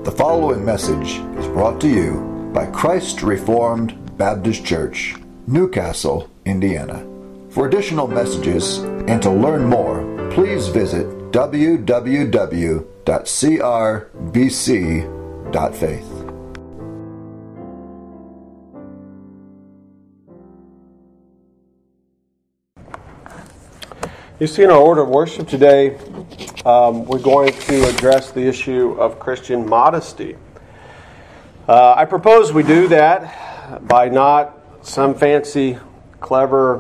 The following message is brought to you by Christ Reformed Baptist Church, Newcastle, Indiana. For additional messages and to learn more, please visit www.crbc.faith. You see, in our order of worship today, we're going to address the issue of Christian modesty. I propose we do that by not some fancy, clever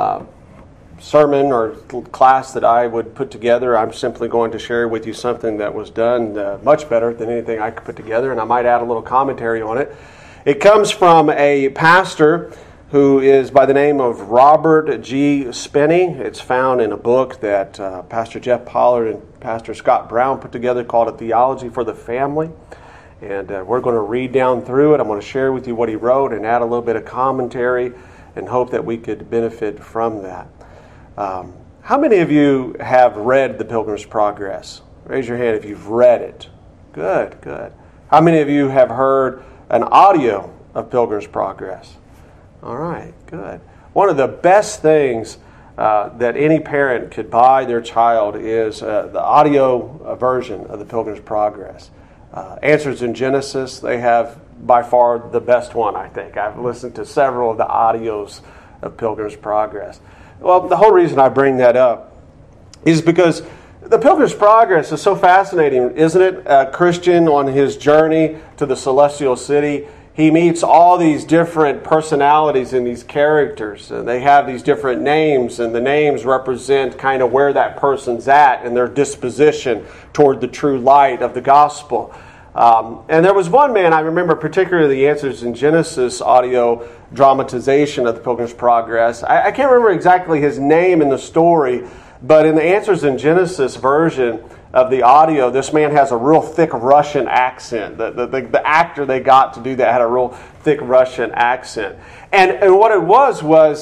sermon or class that I would put together. I'm simply going to share with you something that was done much better than anything I could put together, and I might add a little commentary on it. It comes from a pastor who is by the name of Robert G. Spinney. It's found in a book that Pastor Jeff Pollard and Pastor Scott Brown put together called A Theology for the Family. And we're going to read down through it. I'm going to share with you what he wrote and add a little bit of commentary and hope that we could benefit from that. How many of you have read The Pilgrim's Progress? Raise your hand if you've read it. Good, good. How many of you have heard an audio of Pilgrim's Progress? All right, good. One of the best things that any parent could buy their child is the audio version of The Pilgrim's Progress. Answers in Genesis, they have by far the best one, I think. I've listened to several of the audios of Pilgrim's Progress. Well, the whole reason I bring that up is because The Pilgrim's Progress is so fascinating, isn't it? A Christian on his journey to the celestial city, he meets all these different personalities and these characters, and they have these different names, and the names represent kind of where that person's at and their disposition toward the true light of the gospel. And there was one man, I remember particularly the Answers in Genesis audio dramatization of The Pilgrim's Progress. I can't remember exactly his name in the story, but in the Answers in Genesis version of the audio, this man has a real thick Russian accent. The actor they got to do that had a real thick Russian accent. And what it was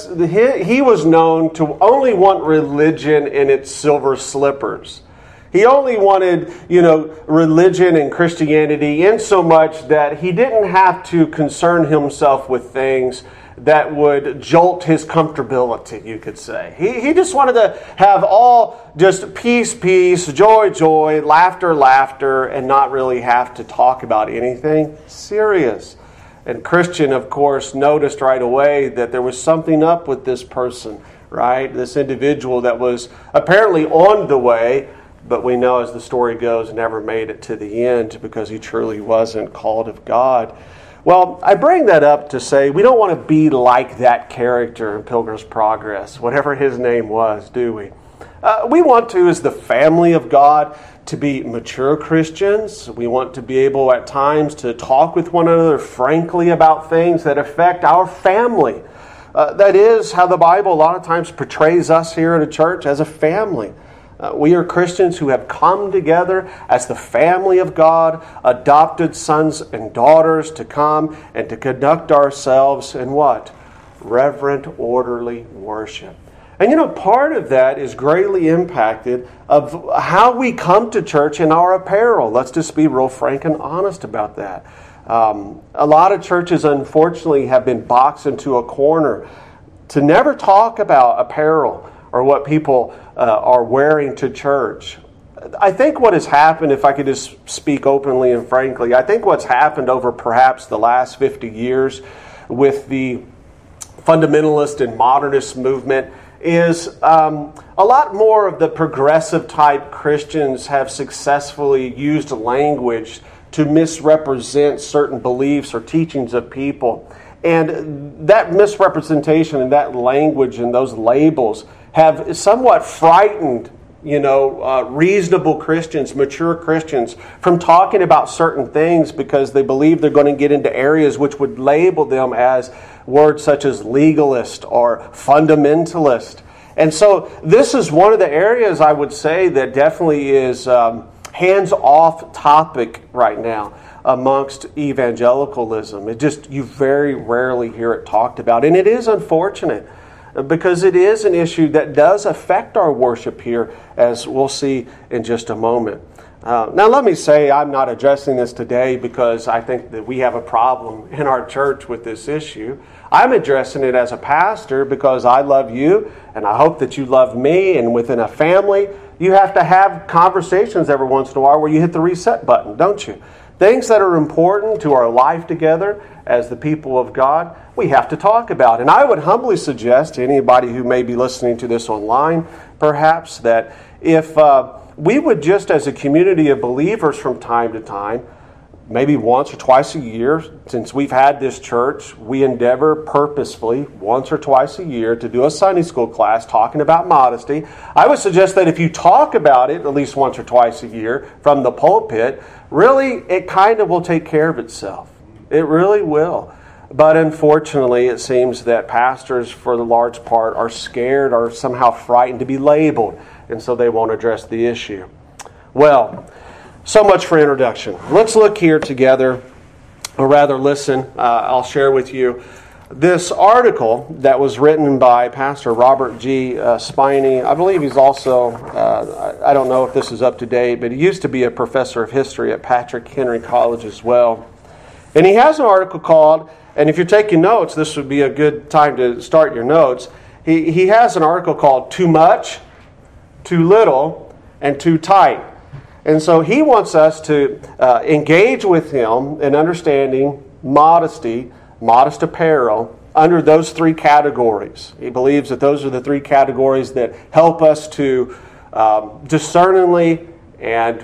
he was known to only want religion in its silver slippers. He only wanted, religion and Christianity in so much that he didn't have to concern himself with things that would jolt his comfortability, you could say. He just wanted to have all just peace, peace, joy, joy, laughter, laughter, and not really have to talk about anything serious. And Christian, of course, noticed right away that there was something up with this person, right? This individual that was apparently on the way, but we know as the story goes, never made it to the end because he truly wasn't called of God. Well, I bring that up to say we don't want to be like that character in Pilgrim's Progress, whatever his name was, do we? We want to, as the family of God, to be mature Christians. We want to be able at times to talk with one another frankly about things that affect our family. That is how the Bible a lot of times portrays us here in a church as a family. We are Christians who have come together as the family of God, adopted sons and daughters to come and to conduct ourselves in what? Reverent, orderly worship. And part of that is greatly impacted of how we come to church in our apparel. Let's just be real frank and honest about that. A lot of churches, unfortunately, have been boxed into a corner to never talk about apparel or what people are wearing to church. I think what has happened, if I could just speak openly and frankly, I think what's happened over perhaps the last 50 years with the fundamentalist and modernist movement is a lot more of the progressive type Christians have successfully used language to misrepresent certain beliefs or teachings of people. And that misrepresentation and that language and those labels have somewhat frightened, reasonable Christians, mature Christians, from talking about certain things because they believe they're going to get into areas which would label them as words such as legalist or fundamentalist. And so this is one of the areas I would say that definitely is hands-off topic right now amongst evangelicalism. You very rarely hear it talked about, and it is unfortunate. because it is an issue that does affect our worship here, as we'll see in just a moment. Now let me say I'm not addressing this today because I think that we have a problem in our church with this issue. I'm addressing it as a pastor because I love you and I hope that you love me, and within a family you have to have conversations every once in a while where you hit the reset button, don't you? Things that are important to our life together as the people of God, we have to talk about. And I would humbly suggest to anybody who may be listening to this online, perhaps, that if we would just as a community of believers from time to time, maybe once or twice a year, since we've had this church, we endeavor purposefully once or twice a year to do a Sunday school class talking about modesty. I would suggest that if you talk about it at least once or twice a year from the pulpit, really it kind of will take care of itself. It really will. But unfortunately, it seems that pastors, for the large part, are scared or somehow frightened to be labeled, and so they won't address the issue. Well, so much for introduction. Let's look here together, or rather listen. I'll share with you this article that was written by Pastor Robert G. Spiney. I believe he's also, I don't know if this is up to date, but he used to be a professor of history at Patrick Henry College as well. And he has an article called, and if you're taking notes, this would be a good time to start your notes. He has an article called Too Much, Too Little, and Too Tight. And so he wants us to engage with him in understanding modesty, modest apparel, under those three categories. He believes that those are the three categories that help us to discerningly and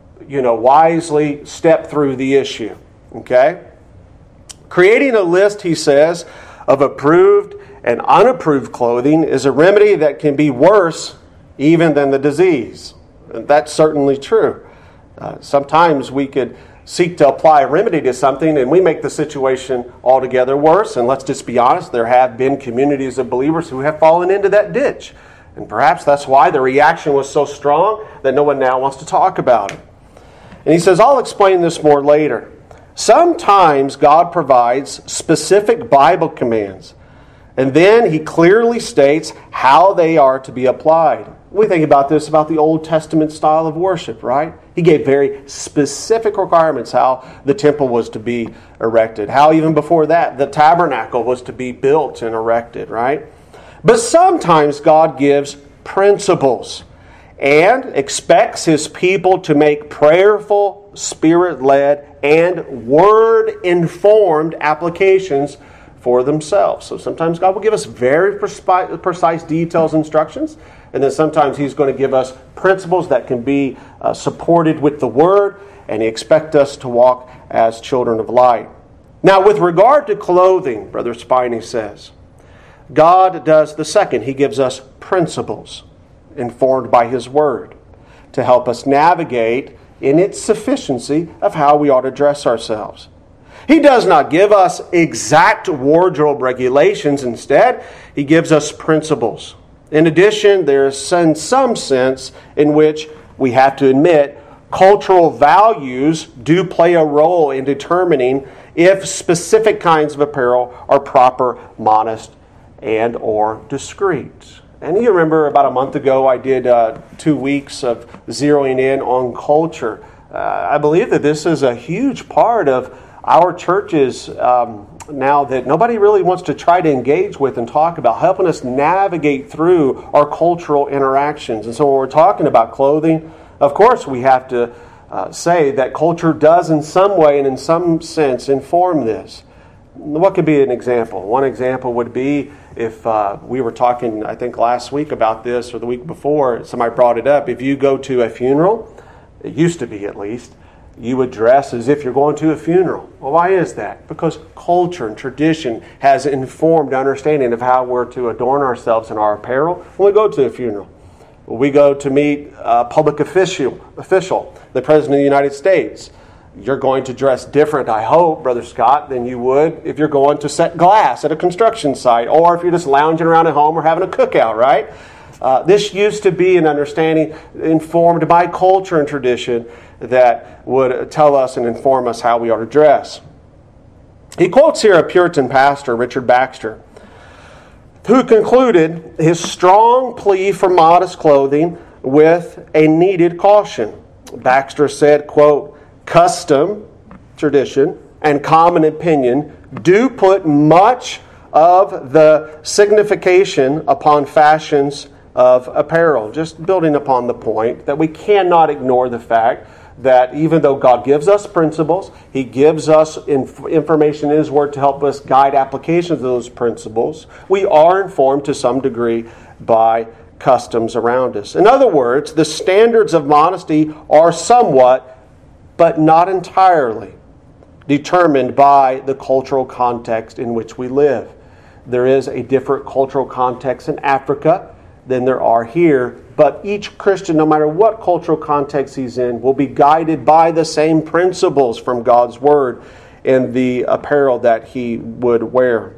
wisely step through the issue. Okay? Creating a list, he says, of approved and unapproved clothing is a remedy that can be worse even than the disease. And that's certainly true. Sometimes we could seek to apply a remedy to something and we make the situation altogether worse. And let's just be honest, there have been communities of believers who have fallen into that ditch. And perhaps that's why the reaction was so strong that no one now wants to talk about it. And he says, I'll explain this more later. Sometimes God provides specific Bible commands, and then He clearly states how they are to be applied. We think about this, about the Old Testament style of worship, right? He gave very specific requirements how the temple was to be erected, how even before that the tabernacle was to be built and erected, right? But sometimes God gives principles and expects His people to make prayerful, Spirit-led, and Word-informed applications for themselves. So sometimes God will give us very precise details, instructions, and then sometimes He's going to give us principles that can be supported with the Word, and He expects us to walk as children of light. Now, with regard to clothing, Brother Spiney says, God does the second. He gives us principles informed by His Word to help us navigate in its sufficiency of how we ought to dress ourselves. He does not give us exact wardrobe regulations. Instead, He gives us principles. In addition, there is in some sense in which we have to admit cultural values do play a role in determining if specific kinds of apparel are proper, modest, and or discreet. And you remember about a month ago I did 2 weeks of zeroing in on culture. I believe that this is a huge part of our churches now that nobody really wants to try to engage with and talk about, helping us navigate through our cultural interactions. And so when we're talking about clothing, of course we have to say that culture does in some way and in some sense inform this. What could be an example? One example would be if we were talking, I think last week about this, or the week before, somebody brought it up. If you go to a funeral, it used to be at least, you would dress as if you're going to a funeral. Well, why is that? Because culture and tradition has informed understanding of how we're to adorn ourselves in our apparel when we go to a funeral. When we go to meet a public official, the President of the United States, you're going to dress different, I hope, Brother Scott, than you would if you're going to set glass at a construction site, or if you're just lounging around at home or having a cookout, right? This used to be an understanding informed by culture and tradition that would tell us and inform us how we ought to dress. He quotes here a Puritan pastor, Richard Baxter, who concluded his strong plea for modest clothing with a needed caution. Baxter said, quote, "Custom, tradition, and common opinion do put much of the signification upon fashions of apparel." Just building upon the point that we cannot ignore the fact that even though God gives us principles, He gives us information in His Word to help us guide applications of those principles, we are informed to some degree by customs around us. In other words, the standards of modesty are somewhat, but not entirely, determined by the cultural context in which we live. There is a different cultural context in Africa than there are here, but each Christian, no matter what cultural context he's in, will be guided by the same principles from God's Word in the apparel that he would wear.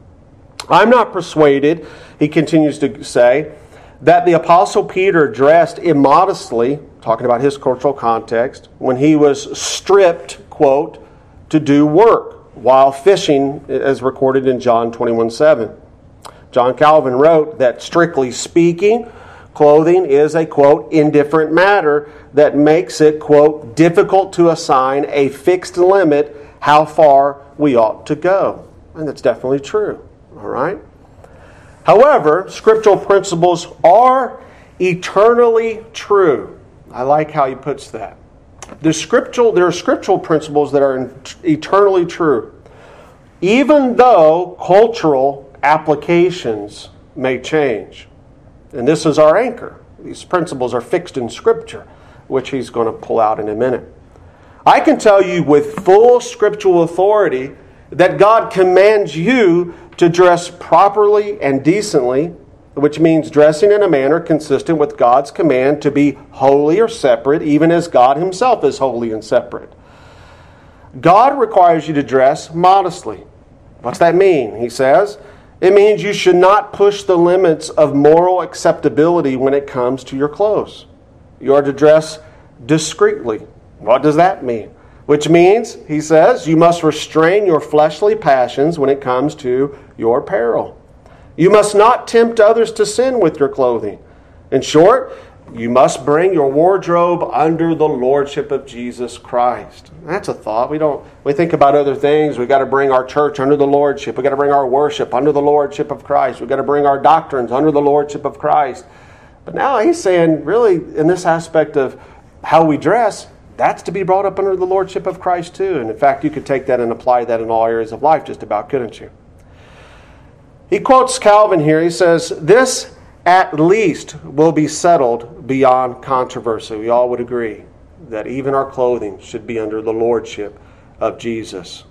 I'm not persuaded, he continues to say, that the Apostle Peter dressed immodestly, talking about his cultural context, when he was stripped, quote, to do work while fishing, as recorded in John 21:7. John Calvin wrote that, strictly speaking, clothing is a, quote, indifferent matter that makes it, quote, difficult to assign a fixed limit how far we ought to go. And that's definitely true. All right? However, scriptural principles are eternally true. I like how he puts that. There are scriptural principles that are eternally true, even though cultural applications may change. And this is our anchor. These principles are fixed in Scripture, which he's going to pull out in a minute. I can tell you with full scriptural authority that God commands you to dress properly and decently, which means dressing in a manner consistent with God's command to be holy or separate, even as God Himself is holy and separate. God requires you to dress modestly. What's that mean? He says, it means you should not push the limits of moral acceptability when it comes to your clothes. You are to dress discreetly. What does that mean? Which means, he says, you must restrain your fleshly passions when it comes to your apparel. You must not tempt others to sin with your clothing. In short, you must bring your wardrobe under the lordship of Jesus Christ. That's a thought. We think about other things. We've got to bring our church under the lordship. We've got to bring our worship under the lordship of Christ. We've got to bring our doctrines under the lordship of Christ. But now he's saying, really, in this aspect of how we dress, that's to be brought up under the lordship of Christ too. And in fact, you could take that and apply that in all areas of life just about, couldn't you? He quotes Calvin here. He says, this at least will be settled beyond controversy. We all would agree that even our clothing should be under the lordship of Jesus.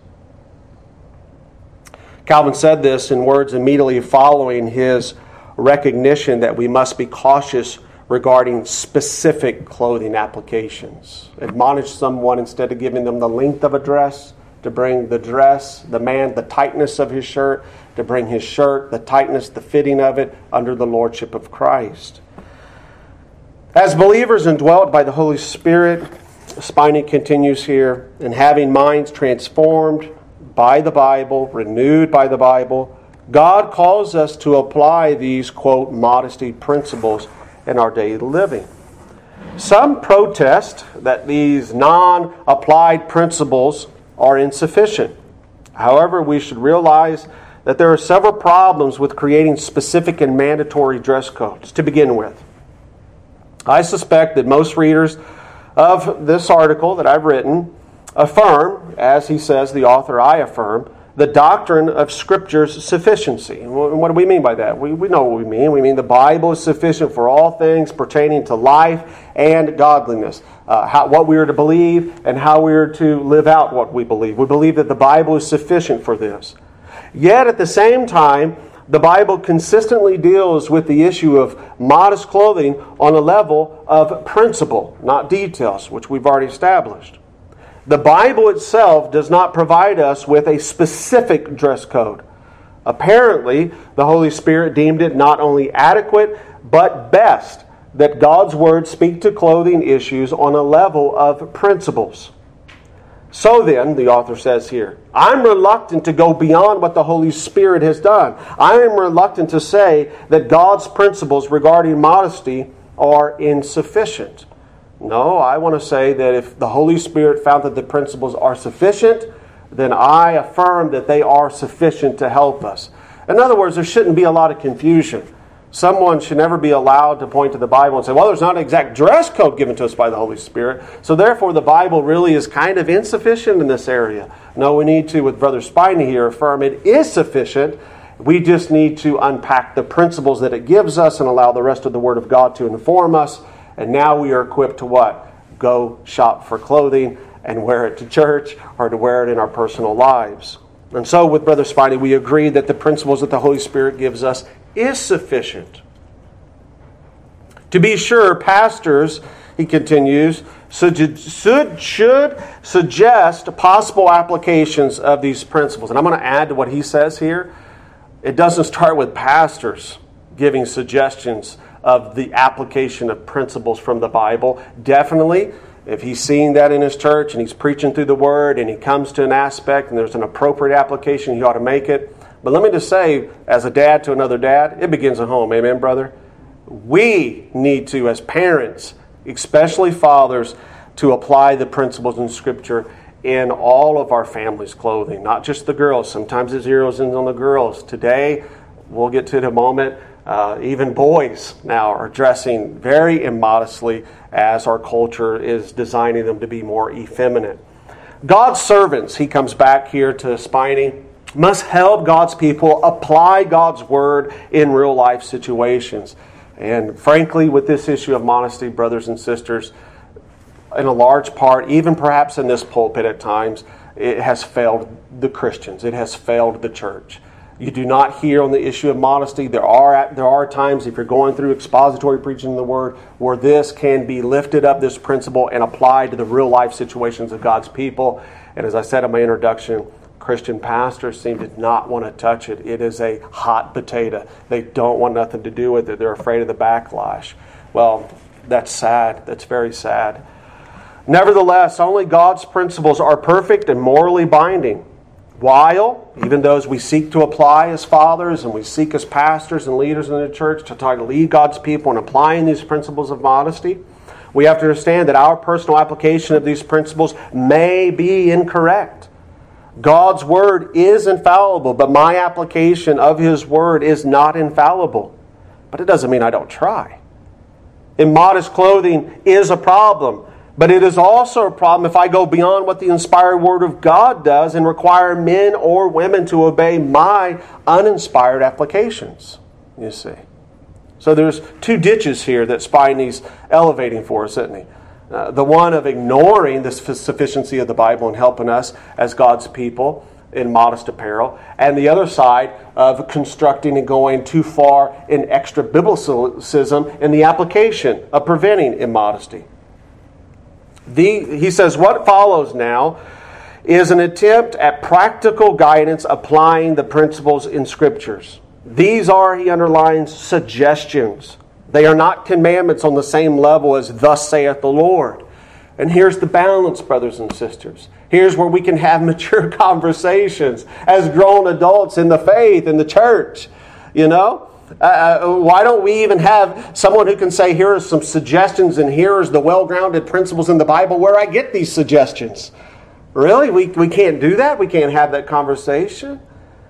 Calvin said this in words immediately following his recognition that we must be cautious regarding specific clothing applications. Admonish someone instead of giving them the length of a dress, to bring the dress, the tightness of his shirt, to bring his shirt, the tightness, the fitting of it, under the lordship of Christ. As believers indwelt by the Holy Spirit, Spiny continues here, and having minds transformed by the Bible, renewed by the Bible, God calls us to apply these, quote, modesty principles in our daily living. Some protest that these non-applied principles are insufficient. However, we should realize that there are several problems with creating specific and mandatory dress codes to begin with. I suspect that most readers of this article that I've written affirm, as he says, the author, I affirm, the doctrine of Scripture's sufficiency. What do we mean by that? We know what we mean. We mean the Bible is sufficient for all things pertaining to life and godliness. What we are to believe and how we are to live out what we believe. We believe that the Bible is sufficient for this. Yet at the same time, the Bible consistently deals with the issue of modest clothing on a level of principle, not details, which we've already established. The Bible itself does not provide us with a specific dress code. Apparently, the Holy Spirit deemed it not only adequate, but best that God's Word speak to clothing issues on a level of principles. So then, the author says here, I'm reluctant to go beyond what the Holy Spirit has done. I am reluctant to say that God's principles regarding modesty are insufficient. No, I want to say that if the Holy Spirit found that the principles are sufficient, then I affirm that they are sufficient to help us. In other words, there shouldn't be a lot of confusion. Someone should never be allowed to point to the Bible and say, well, there's not an exact dress code given to us by the Holy Spirit, so therefore the Bible really is kind of insufficient in this area. No, we need to, with Brother Spiney here, affirm it is sufficient. We just need to unpack the principles that it gives us and allow the rest of the Word of God to inform us. And now we are equipped to what? Go shop for clothing and wear it to church or to wear it in our personal lives. And so with Brother Spiney, we agree that the principles that the Holy Spirit gives us is sufficient. To be sure, pastors, he continues, should suggest possible applications of these principles. And I'm going to add to what he says here. It doesn't start with pastors giving suggestions of the application of principles from the Bible. Definitely, if he's seeing that in his church and he's preaching through the Word and he comes to an aspect and there's an appropriate application, he ought to make it. But let me just say, as a dad to another dad, it begins at home. Amen, brother? We need to, as parents, especially fathers, to apply the principles in Scripture in all of our family's clothing, not just the girls. Sometimes it zeroes in on the girls. Today, we'll get to it in a moment, even boys now are dressing very immodestly as our culture is designing them to be more effeminate. God's servants, he comes back here to Spiney, must help God's people apply God's Word in real life situations. And frankly, with this issue of modesty, brothers and sisters, in a large part, even perhaps in this pulpit at times, it has failed the Christians. It has failed the church. You do not hear on the issue of modesty. There are times, if you're going through expository preaching of the Word, where this can be lifted up, this principle, and applied to the real life situations of God's people. And as I said in my introduction, Christian pastors seem to not want to touch it. It is a hot potato. They don't want nothing to do with it. They're afraid of the backlash. Well, that's sad. That's very sad. Nevertheless, only God's principles are perfect and morally binding. While, even those we seek to apply as fathers and we seek as pastors and leaders in the church to try to lead God's people in applying these principles of modesty, we have to understand that our personal application of these principles may be incorrect. God's Word is infallible, but my application of His Word is not infallible. But it doesn't mean I don't try. Immodest clothing is a problem, but it is also a problem if I go beyond what the inspired Word of God does and require men or women to obey my uninspired applications, you see. So there's two ditches here that Spiney's elevating for us, isn't he? The one of ignoring the sufficiency of the Bible and helping us as God's people in modest apparel, and the other side of constructing and going too far in extra biblicism in the application of preventing immodesty. He says, what follows now is an attempt at practical guidance applying the principles in Scriptures. These are, he underlines, suggestions. They are not commandments on the same level as thus saith the Lord. And here's the balance, brothers and sisters. Here's where we can have mature conversations as grown adults in the faith, in the church. You know? Why don't we even have someone who can say, here are some suggestions and here is the well-grounded principles in the Bible where I get these suggestions. Really? We can't do that? We can't have that conversation?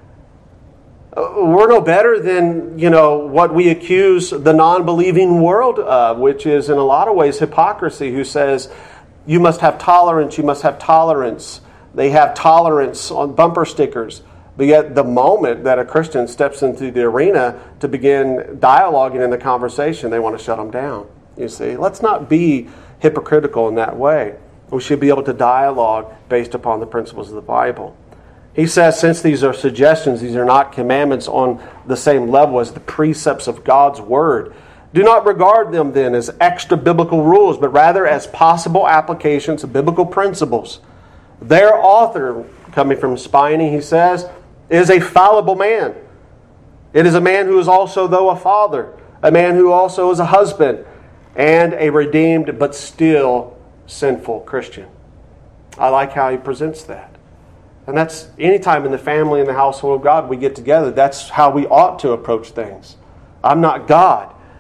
We're no better than, what we accuse the non-believing world of, which is in a lot of ways hypocrisy, who says, you must have tolerance, you must have tolerance. They have tolerance on bumper stickers. But yet the moment that a Christian steps into the arena to begin dialoguing in the conversation, they want to shut them down. You see, let's not be hypocritical in that way. We should be able to dialogue based upon the principles of the Bible. He says, since these are suggestions, these are not commandments on the same level as the precepts of God's Word. Do not regard them then as extra biblical rules, but rather as possible applications of biblical principles. Their author, coming from Spiney, he says, is a fallible man. It is a man who is also, though, a father, a man who also is a husband, and a redeemed but still sinful Christian. I like how he presents that. And that's anytime in the family and the household of God we get together, that's how we ought to approach things. I'm not God,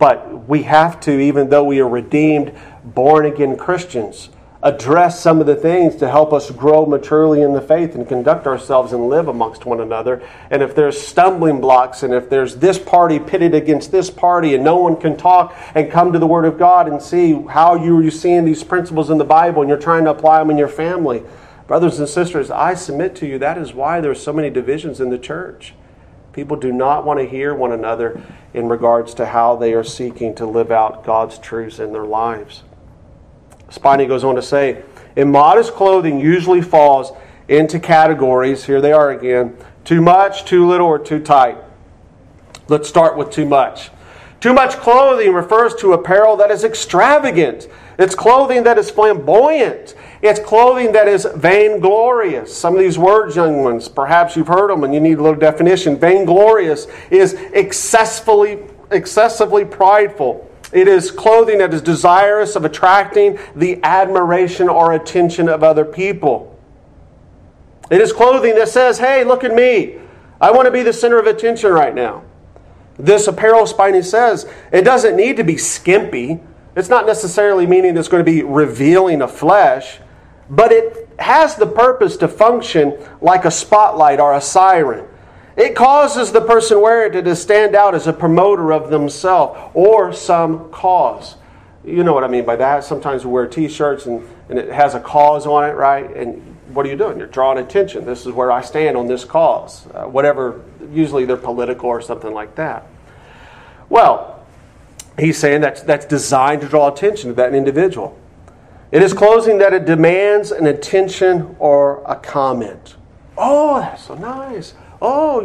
But we have to, even though we are redeemed, born-again Christians, address some of the things to help us grow maturely in the faith and conduct ourselves and live amongst one another. And if there's stumbling blocks, and if there's this party pitted against this party, and no one can talk and come to the Word of God and see how you're seeing these principles in the Bible and you're trying to apply them in your family, brothers and sisters, I submit to you, that is why there's so many divisions in the church. People do not want to hear one another in regards to how they are seeking to live out God's truths in their lives. Spiney goes on to say, immodest clothing usually falls into categories, here they are again, too much, too little, or too tight. Let's start with too much. Too much clothing refers to apparel that is extravagant. It's clothing that is flamboyant. It's clothing that is vainglorious. Some of these words, young ones, perhaps you've heard them and you need a little definition. Vainglorious is excessively prideful. It is clothing that is desirous of attracting the admiration or attention of other people. It is clothing that says, hey, look at me. I want to be the center of attention right now. This apparel, Spiney says, it doesn't need to be skimpy. It's not necessarily meaning it's going to be revealing of flesh, but it has the purpose to function like a spotlight or a siren. It causes the person wearing it to stand out as a promoter of themselves or some cause. You know what I mean by that. Sometimes we wear T-shirts and it has a cause on it, right? And what are you doing? You're drawing attention. This is where I stand on this cause. Whatever, usually they're political or something like that. Well, he's saying that's designed to draw attention to that individual. It is clothing that it demands an attention or a comment. Oh, that's so nice. Oh,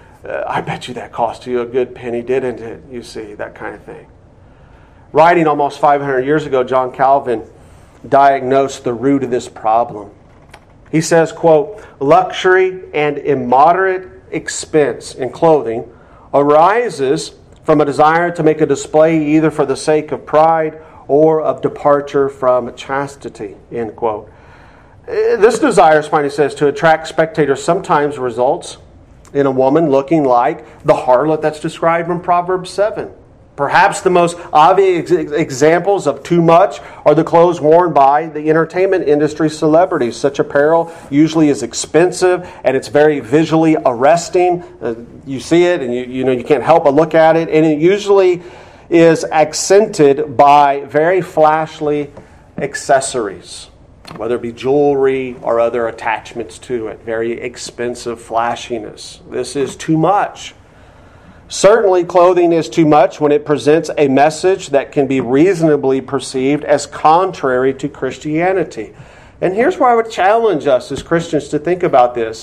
I bet you that cost you a good penny, didn't it? You see, that kind of thing. Writing almost 500 years ago, John Calvin diagnosed the root of this problem. He says, quote, luxury and immoderate expense in clothing arises from a desire to make a display either for the sake of pride or of departure from chastity, end quote. This desire, Spiney says, to attract spectators sometimes results in a woman looking like the harlot that's described in Proverbs 7. Perhaps the most obvious examples of too much are the clothes worn by the entertainment industry celebrities. Such apparel usually is expensive and it's very visually arresting. You see it and you can't help but look at it. And it usually is accented by very flashy accessories, whether it be jewelry or other attachments to it. Very expensive flashiness. This is too much. Certainly, clothing is too much when it presents a message that can be reasonably perceived as contrary to Christianity. And here's where I would challenge us as Christians to think about this.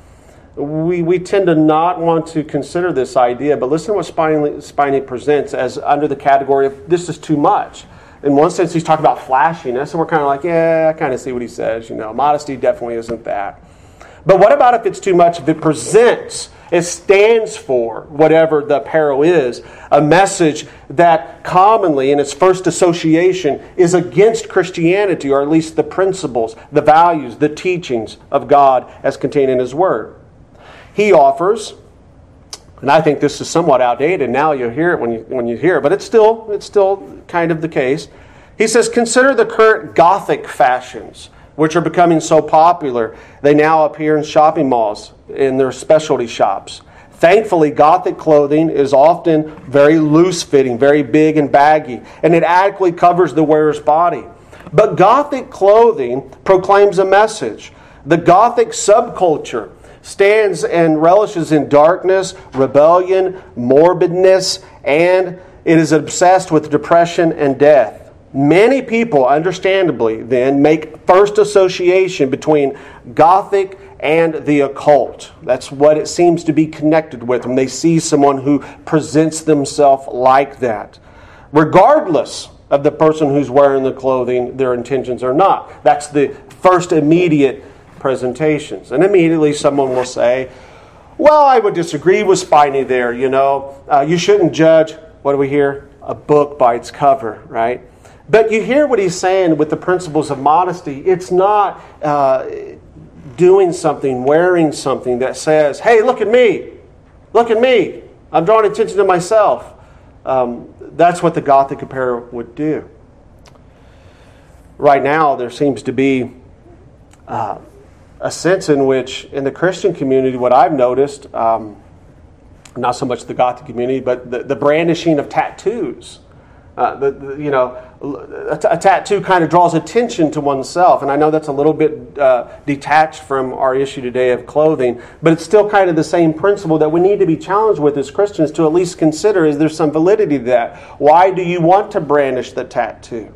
We tend to not want to consider this idea, but listen to what Spiney presents as under the category of this is too much. In one sense, he's talking about flashiness, and we're kind of like, yeah, I kind of see what he says. Modesty definitely isn't that. But what about if it's too much? If it presents, it stands for, whatever the apparel is, a message that commonly, in its first association, is against Christianity, or at least the principles, the values, the teachings of God as contained in His Word. He offers, and I think this is somewhat outdated. Now you'll hear it when you hear it, but it's still kind of the case. He says, consider the current Gothic fashions, which are becoming so popular. They now appear in shopping malls, in their specialty shops. Thankfully, Gothic clothing is often very loose-fitting, very big and baggy, and it adequately covers the wearer's body. But Gothic clothing proclaims a message. The Gothic subculture stands and relishes in darkness, rebellion, morbidness, and it is obsessed with depression and death. Many people, understandably, then make first association between Gothic and the occult. That's what it seems to be connected with when they see someone who presents themselves like that. Regardless of the person who's wearing the clothing, their intentions are not. That's the first immediate presentations. And immediately someone will say, well, I would disagree with Spiney there, You shouldn't judge, what do we hear? A book by its cover, right? But you hear what he's saying with the principles of modesty. It's not doing something, wearing something that says, hey, look at me. Look at me. I'm drawing attention to myself. That's what the Gothic apparel would do. Right now, there seems to be a sense in which, in the Christian community, what I've noticed, not so much the Gothic community, but the brandishing of tattoos. A tattoo kind of draws attention to oneself, and I know that's a little bit detached from our issue today of clothing, but it's still kind of the same principle that we need to be challenged with as Christians to at least consider: is there some validity to that? Why do you want to brandish the tattoo?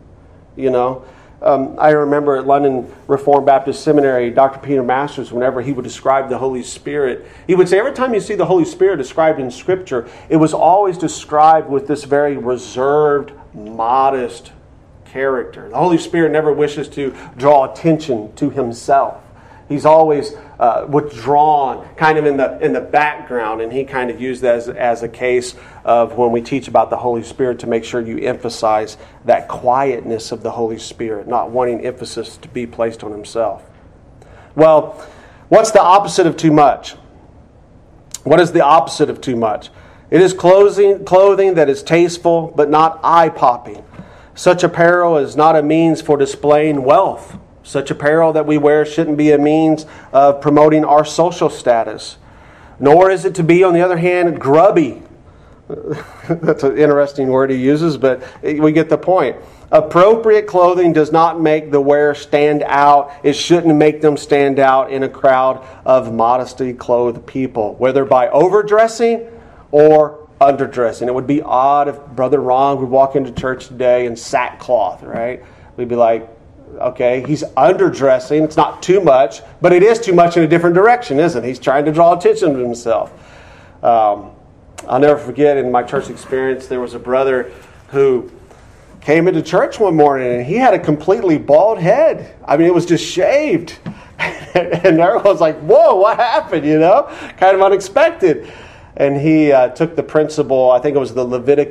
I remember at London Reformed Baptist Seminary, Dr. Peter Masters, whenever he would describe the Holy Spirit, he would say every time you see the Holy Spirit described in Scripture, it was always described with this very reserved, modest character. The Holy Spirit never wishes to draw attention to himself. He's always withdrawn, kind of in the background, and he kind of used that as a case of when we teach about the Holy Spirit to make sure you emphasize that quietness of the Holy Spirit, not wanting emphasis to be placed on himself. Well, what's the opposite of too much? What is the opposite of too much? It is clothing that is tasteful but not eye-popping. Such apparel is not a means for displaying wealth. Such apparel that we wear shouldn't be a means of promoting our social status. Nor is it to be, on the other hand, grubby. That's an interesting word he uses, but we get the point. Appropriate clothing does not make the wearer stand out. It shouldn't make them stand out in a crowd of modestly clothed people, whether by overdressing or underdressing. It would be odd if Brother Ron would walk into church today in sackcloth, right? We'd be like, okay, he's underdressing. It's not too much, but it is too much in a different direction, isn't it? He's trying to draw attention to himself. I'll never forget, in my church experience, there was a brother who came into church one morning and he had a completely bald head. I mean, it was just shaved. And everyone was like, whoa, what happened, Kind of unexpected. And he took the principle, I think it was the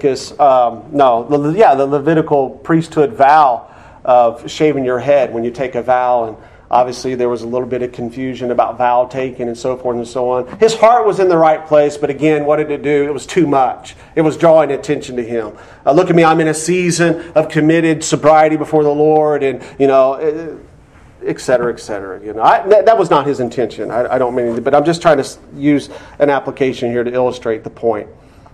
the Levitical priesthood vow of shaving your head when you take a vow. And obviously there was a little bit of confusion about vow taking and so forth and so on. His heart was in the right place, but again, what did it do? It was too much. It was drawing attention to him. Look at me, I'm in a season of committed sobriety before the Lord, and, et cetera, et cetera. That was not his intention. I don't mean it, but I'm just trying to use an application here to illustrate the point.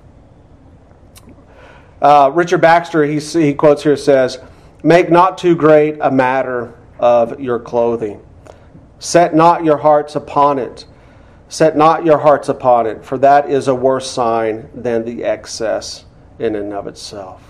Richard Baxter, he quotes here, says, "Make not too great a matter of your clothing. Set not your hearts upon it. Set not your hearts upon it, for that is a worse sign than the excess in and of itself."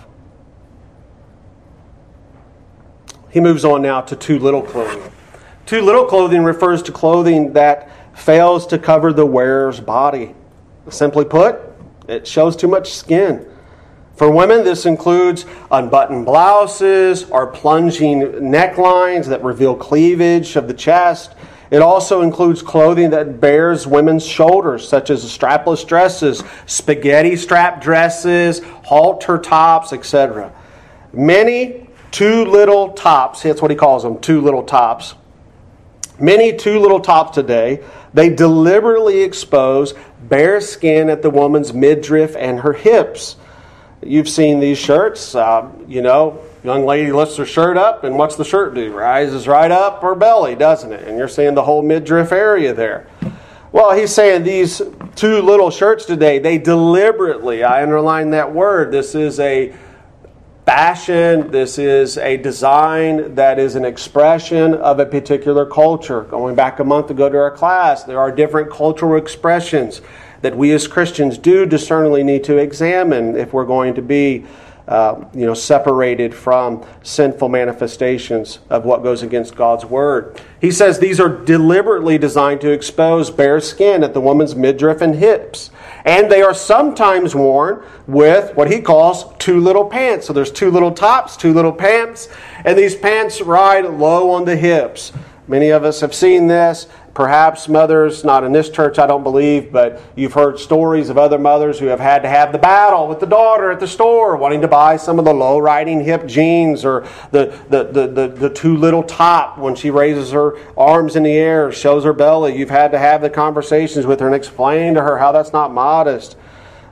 He moves on now to too little clothing. Too little clothing refers to clothing that fails to cover the wearer's body. Simply put, it shows too much skin. For women, this includes unbuttoned blouses or plunging necklines that reveal cleavage of the chest. It also includes clothing that bears women's shoulders, such as strapless dresses, spaghetti strap dresses, halter tops, etc. Many too little tops, that's what he calls them, too little tops. Many too little tops today, they deliberately expose bare skin at the woman's midriff and her hips. You've seen these shirts, young lady lifts her shirt up, and what's the shirt do? Rises right up her belly, doesn't it? And you're seeing the whole midriff area there. Well, he's saying these too little shirts today, they deliberately, I underline that word, this is a fashion, this is a design that is an expression of a particular culture. Going back a month ago to our class, there are different cultural expressions that we as Christians do discerningly need to examine if we're going to be separated from sinful manifestations of what goes against God's Word. He says these are deliberately designed to expose bare skin at the woman's midriff and hips. And they are sometimes worn with what he calls too little pants. So there's too little tops, too little pants, and these pants ride low on the hips. Many of us have seen this. Perhaps mothers, not in this church, I don't believe, but you've heard stories of other mothers who have had to have the battle with the daughter at the store, wanting to buy some of the low-riding hip jeans or the too little top when she raises her arms in the air, shows her belly. You've had to have the conversations with her and explain to her how that's not modest.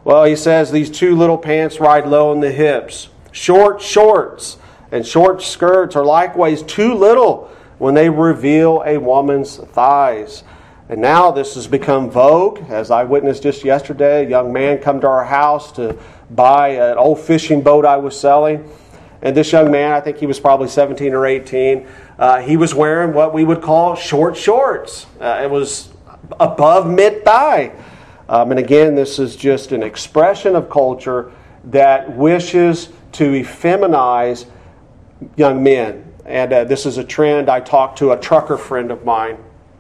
Well, he says these too little pants ride low in the hips. Short shorts and short skirts are likewise too little when they reveal a woman's thighs. And now this has become vogue. As I witnessed just yesterday, a young man come to our house to buy an old fishing boat I was selling. And this young man, I think he was probably 17 or 18, he was wearing what we would call short shorts. It was above mid-thigh. And again, this is just an expression of culture that wishes to effeminize young men. And this is a trend. I talked to a trucker friend of mine.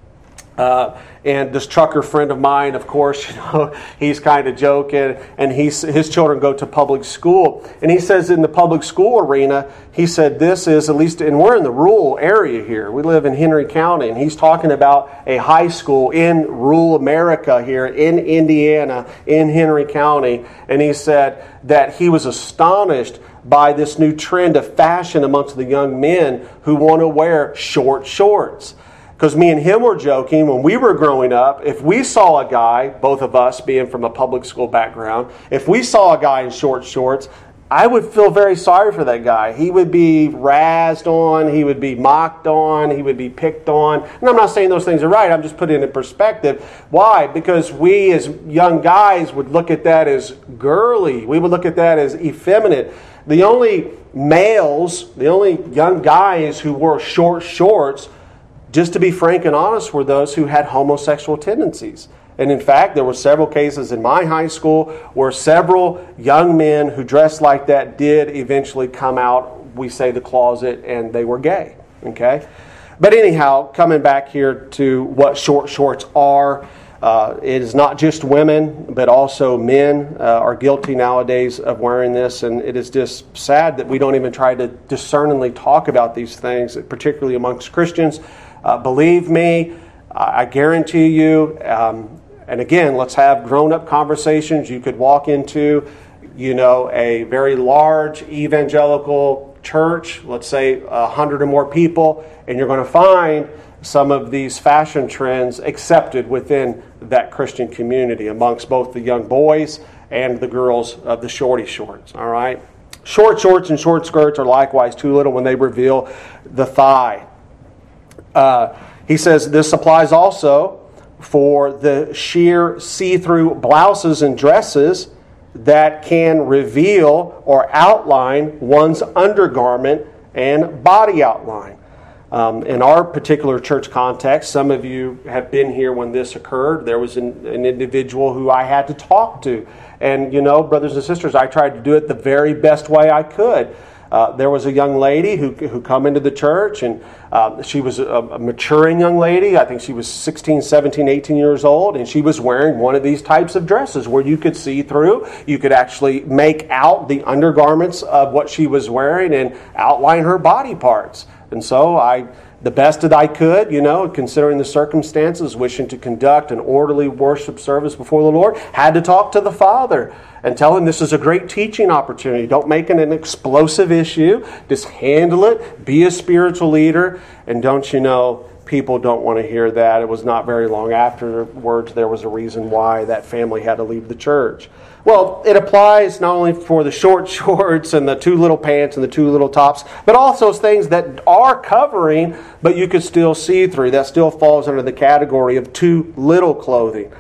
And this trucker friend of mine, of course, he's kind of joking, and his children go to public school. And he says in the public school arena, he said this is, at least, and we're in the rural area here. We live in Henry County, and he's talking about a high school in rural America here in Indiana, in Henry County. And he said that he was astonished by this new trend of fashion amongst the young men who want to wear short shorts. Because me and him were joking, when we were growing up, if we saw a guy, both of us being from a public school background, if we saw a guy in short shorts, I would feel very sorry for that guy. He would be razzed on, he would be mocked on, he would be picked on. And I'm not saying those things are right, I'm just putting it in perspective. Why? Because we as young guys would look at that as girly. We would look at that as effeminate. The only males, the only young guys who wore short shorts, just to be frank and honest, were those who had homosexual tendencies. And in fact, there were several cases in my high school where several young men who dressed like that did eventually come out, we say, the closet, and they were gay. Okay? But anyhow, coming back here to what short shorts are, it is not just women, but also men are guilty nowadays of wearing this, and it is just sad that we don't even try to discerningly talk about these things, particularly amongst Christians. Believe me, I guarantee you, and again, let's have grown-up conversations. You could walk into, a very large evangelical church, let's say 100 or more people, and you're going to find some of these fashion trends accepted within that Christian community amongst both the young boys and the girls of the shorty shorts, all right? Short shorts and short skirts are likewise too little when they reveal the thigh. He says this applies also for the sheer see-through blouses and dresses that can reveal or outline one's undergarment and body outline. In our particular church context, some of you have been here when this occurred. There was an individual who I had to talk to. And, brothers and sisters, I tried to do it the very best way I could. There was a young lady who come into the church, and she was a maturing young lady. I think she was 16, 17, 18 years old, and she was wearing one of these types of dresses where you could see through. You could actually make out the undergarments of what she was wearing and outline her body parts. And so the best that I could, considering the circumstances, wishing to conduct an orderly worship service before the Lord, had to talk to the Father and tell him this is a great teaching opportunity. Don't make it an explosive issue. Just handle it. Be a spiritual leader. And don't you know, people don't want to hear that. It was not very long afterwards there was a reason why that family had to leave the church. Well, it applies not only for the short shorts and the too little pants and the too little tops, but also things that are covering, but you could still see through. That still falls under the category of too little clothing.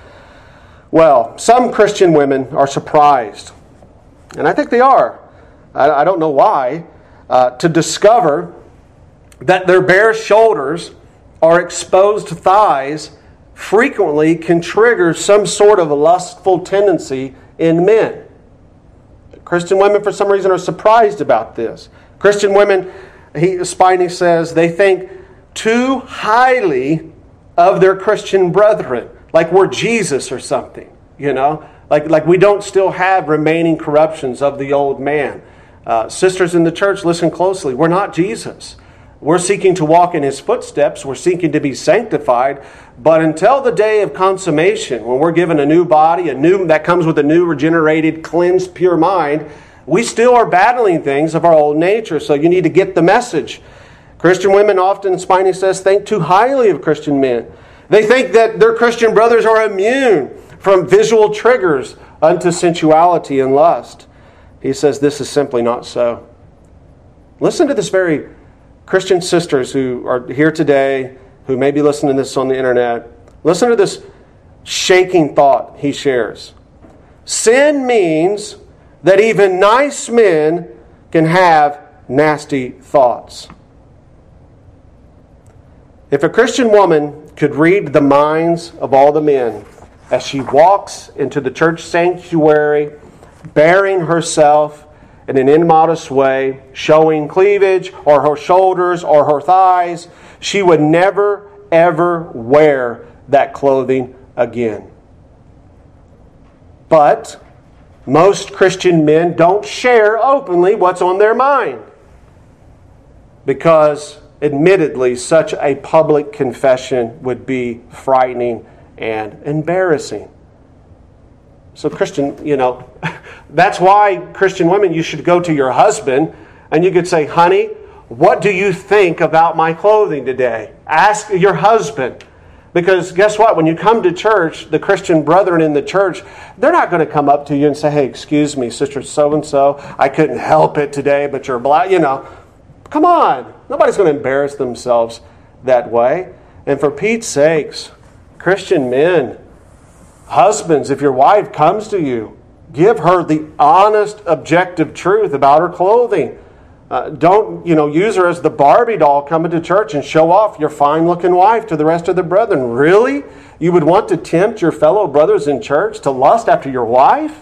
Well, some Christian women are surprised, and I think they are. I don't know why, to discover that their bare shoulders or exposed thighs frequently can trigger some sort of a lustful tendency in men. Christian women, for some reason, are surprised about this. Christian women, Spiney says, they think too highly of their Christian brethren, like we're Jesus or something, like we don't still have remaining corruptions of the old man. Sisters in the church, listen closely. We're not Jesus. We're seeking to walk in His footsteps. We're seeking to be sanctified. But until the day of consummation, when we're given a new body, that comes with a new regenerated, cleansed, pure mind, we still are battling things of our old nature. So you need to get the message. Christian women often, Spiney says, think too highly of Christian men. They think that their Christian brothers are immune from visual triggers unto sensuality and lust. He says this is simply not so. Listen to this very Christian sisters who are here today, who may be listening to this on the internet. Listen to this shaking thought he shares. Sin means that even nice men can have nasty thoughts. If a Christian woman could read the minds of all the men as she walks into the church sanctuary, bearing herself in an immodest way, showing cleavage or her shoulders or her thighs, she would never, ever wear that clothing again. But most Christian men don't share openly what's on their mind, because admittedly such a public confession would be frightening and embarrassing. So Christian, that's why Christian women, you should go to your husband and you could say, honey, what do you think about my clothing today? Ask your husband. Because guess what? When you come to church, the Christian brethren in the church, they're not going to come up to you and say, hey, excuse me, sister so-and-so, I couldn't help it today, but you're black. Come on. Nobody's going to embarrass themselves that way. And for Pete's sakes, Christian men, husbands, if your wife comes to you, give her the honest, objective truth about her clothing. Don't, use her as the Barbie doll coming to church and show off your fine-looking wife to the rest of the brethren. Really? You would want to tempt your fellow brothers in church to lust after your wife?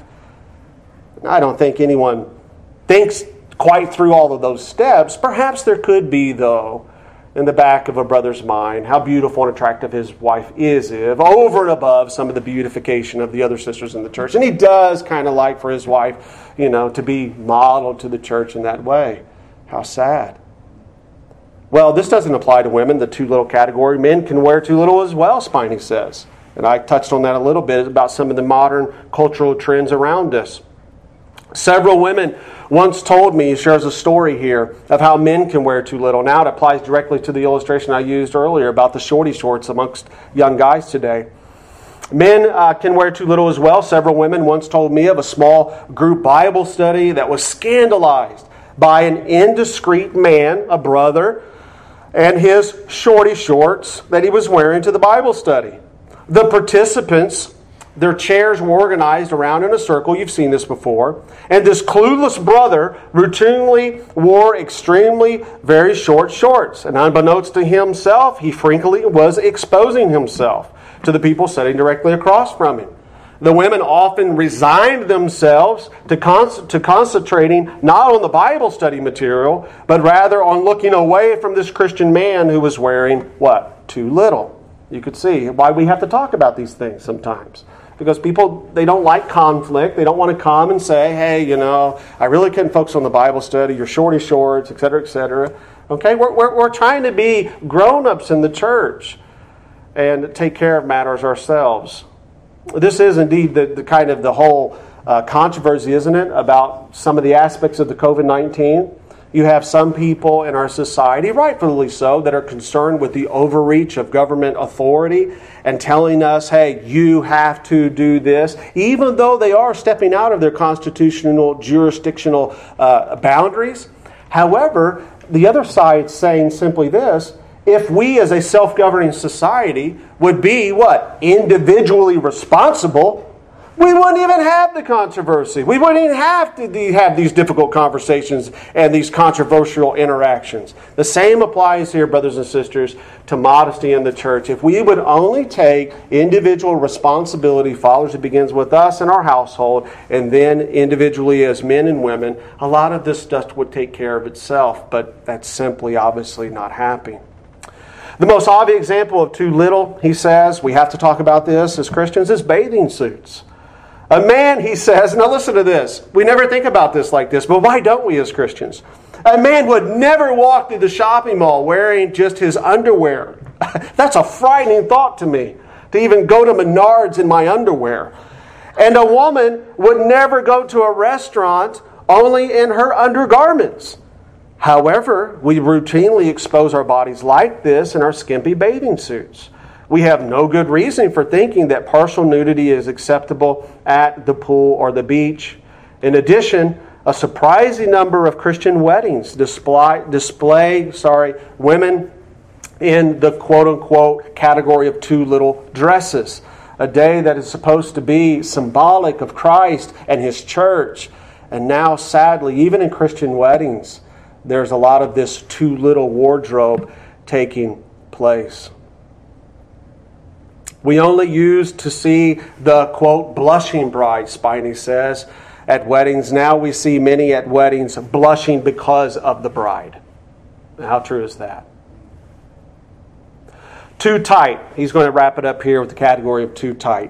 I don't think anyone thinks quite through all of those steps. Perhaps there could be, though, in the back of a brother's mind, how beautiful and attractive his wife is, over and above some of the beautification of the other sisters in the church. And he does kind of like for his wife, to be modeled to the church in that way. How sad. Well, this doesn't apply to women, the too little category. Men can wear too little as well, Spiney says. And I touched on that a little bit about some of the modern cultural trends around us. Several women once told me, he shares a story here, of how men can wear too little. Now it applies directly to the illustration I used earlier about the shorty shorts amongst young guys today. Men can wear too little as well. Several women once told me of a small group Bible study that was scandalized by an indiscreet man, a brother, and his shorty shorts that he was wearing to the Bible study. The participants, their chairs were organized around in a circle. You've seen this before. And this clueless brother routinely wore extremely very short shorts. And unbeknownst to himself, he frankly was exposing himself to the people sitting directly across from him. The women often resigned themselves to concentrating not on the Bible study material, but rather on looking away from this Christian man who was wearing what? Too little. You could see why we have to talk about these things sometimes. Because people, they don't like conflict. They don't want to come and say, hey, I really couldn't focus on the Bible study, your shorty shorts, etc., etc. Okay, we're trying to be grown-ups in the church and take care of matters ourselves. This is indeed the kind of the whole controversy, isn't it, about some of the aspects of the COVID-19. You have some people in our society, rightfully so, that are concerned with the overreach of government authority and telling us, hey, you have to do this, even though they are stepping out of their constitutional, jurisdictional boundaries. However, the other side is saying simply this: if we as a self-governing society would be, individually responsible, we wouldn't even have the controversy. We wouldn't even have to have these difficult conversations and these controversial interactions. The same applies here, brothers and sisters, to modesty in the church. If we would only take individual responsibility, fathers, it begins with us and our household, and then individually as men and women, a lot of this stuff would take care of itself, but that's simply obviously not happening. The most obvious example of too little, he says, we have to talk about this as Christians, is bathing suits. A man, he says, now listen to this. We never think about this like this, but why don't we as Christians? A man would never walk through the shopping mall wearing just his underwear. That's a frightening thought to me, to even go to Menards in my underwear. And a woman would never go to a restaurant only in her undergarments. However, we routinely expose our bodies like this in our skimpy bathing suits. We have no good reason for thinking that partial nudity is acceptable at the pool or the beach. In addition, a surprising number of Christian weddings display women in the quote-unquote category of too little dresses. A day that is supposed to be symbolic of Christ and His church. And now, sadly, even in Christian weddings, there's a lot of this too little wardrobe taking place. We only used to see the, quote, blushing bride, Spiney says, at weddings. Now we see many at weddings blushing because of the bride. How true is that? Too tight. He's going to wrap it up here with the category of too tight.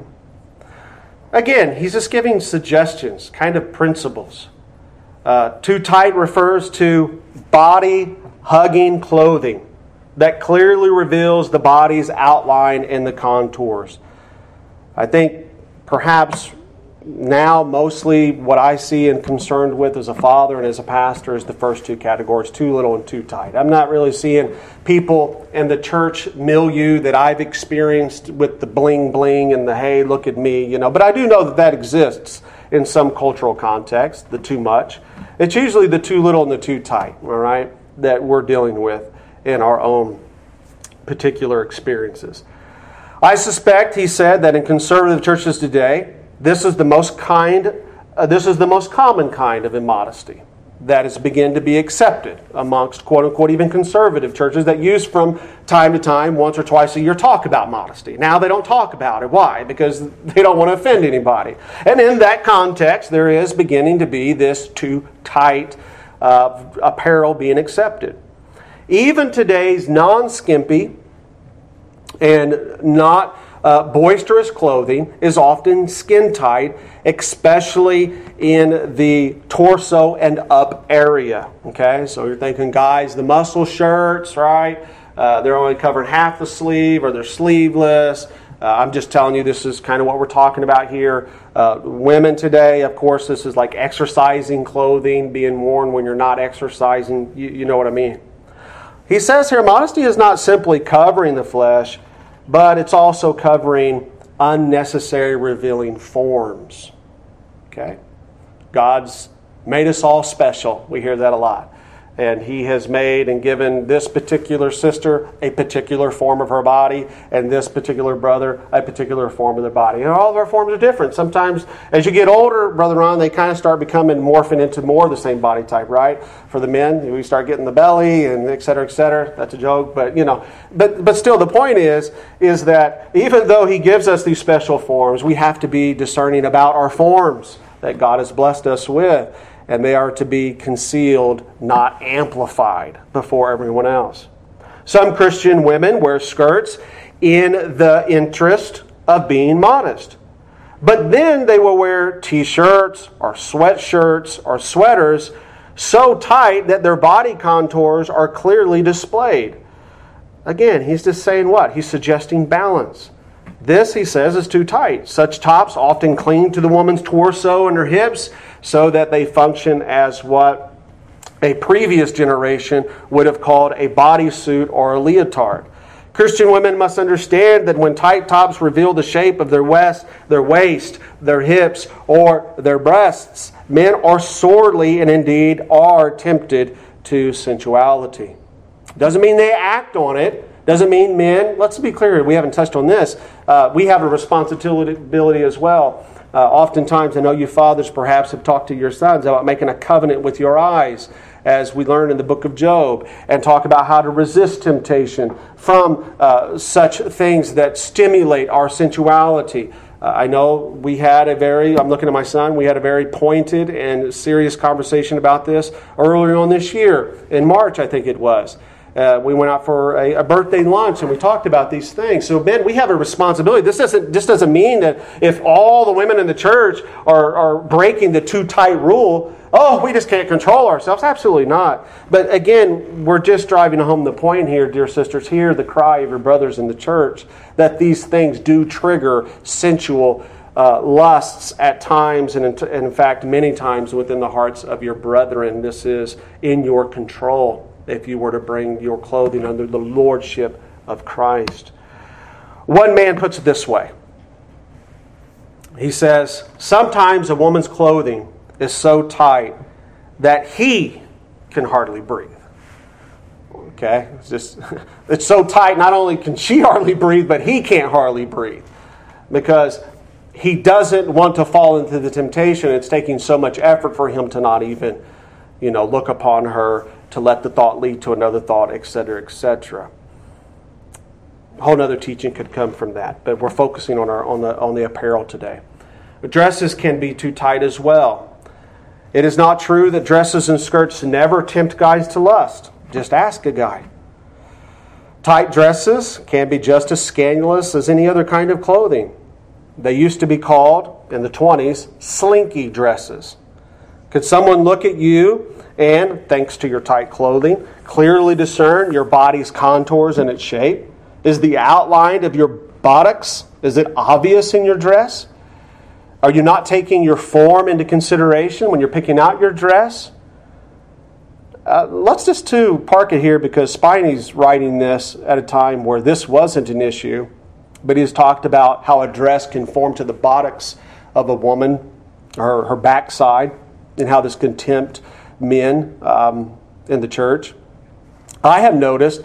Again, he's just giving suggestions, kind of principles. Too tight refers to body-hugging clothing that clearly reveals the body's outline and the contours. I think perhaps now mostly what I see and concerned with as a father and as a pastor is the first two categories, too little and too tight. I'm not really seeing people in the church milieu that I've experienced with the bling bling and the hey, look at me, but I do know that that exists in some cultural context, the too much. It's usually the too little and the too tight, all right, that we're dealing with in our own particular experiences. I suspect, he said, that in conservative churches today, this is the most common kind of immodesty that is beginning to be accepted amongst quote-unquote even conservative churches that use from time to time, once or twice a year, talk about modesty. Now they don't talk about it. Why? Because they don't want to offend anybody. And in that context, there is beginning to be this too tight apparel being accepted. Even today's non-skimpy and not boisterous clothing is often skin tight, especially in the torso and up area. Okay, so you're thinking, guys, the muscle shirts, right? They're only covering half the sleeve or they're sleeveless. I'm just telling you, this is kind of what we're talking about here. Women today, of course, this is like exercising clothing being worn when you're not exercising. You know what I mean? He says here, modesty is not simply covering the flesh, but it's also covering unnecessary revealing forms. Okay? God's made us all special. We hear that a lot. And He has made and given this particular sister a particular form of her body, and this particular brother a particular form of their body. And all of our forms are different. Sometimes, as you get older, Brother Ron, they kind of start morphing into more of the same body type, right? For the men, we start getting the belly and et cetera, et cetera. That's a joke, but But still, the point is that even though He gives us these special forms, we have to be discerning about our forms that God has blessed us with. And they are to be concealed, not amplified before everyone else. Some Christian women wear skirts in the interest of being modest. But then they will wear t-shirts or sweatshirts or sweaters so tight that their body contours are clearly displayed. Again, he's just saying what? He's suggesting balance. This, he says, is too tight. Such tops often cling to the woman's torso and her hips so that they function as what a previous generation would have called a bodysuit or a leotard. Christian women must understand that when tight tops reveal the shape of their waist, their hips, or their breasts, men are sorely and indeed are tempted to sensuality. Doesn't mean they act on it. Doesn't mean men, let's be clear, we haven't touched on this. We have a responsibility as well. Oftentimes, I know you fathers perhaps have talked to your sons about making a covenant with your eyes, as we learn in the book of Job, and talk about how to resist temptation from such things that stimulate our sensuality. I know I'm looking at my son, we had a very pointed and serious conversation about this earlier on this year, in March I think it was. We went out for a birthday lunch and we talked about these things. So, Ben, we have a responsibility. This doesn't mean that if all the women in the church are breaking the too tight rule, we just can't control ourselves. Absolutely not. But again, we're just driving home the point here, dear sisters. Hear the cry of your brothers in the church that these things do trigger sensual lusts at times, and in fact, many times within the hearts of your brethren. This is in your control if you were to bring your clothing under the lordship of Christ. One man puts it this way. He says, sometimes a woman's clothing is so tight that he can hardly breathe. Okay? It's so tight, not only can she hardly breathe, but he can't hardly breathe. Because he doesn't want to fall into the temptation. It's taking so much effort for him to not even, look upon her, to let the thought lead to another thought, etc., etc. A whole other teaching could come from that, but we're focusing on the apparel today. Dresses can be too tight as well. It is not true that dresses and skirts never tempt guys to lust. Just ask a guy. Tight dresses can be just as scandalous as any other kind of clothing. They used to be called, in the 20s, slinky dresses. Could someone look at you and, thanks to your tight clothing, clearly discern your body's contours and its shape? Is the outline of your buttocks, is it obvious in your dress? Are you not taking your form into consideration when you're picking out your dress? Let's just park it here, because Spiney's writing this at a time where this wasn't an issue, but he's talked about how a dress can form to the buttocks of a woman, or her backside, and how this can tempt men in the church. I have noticed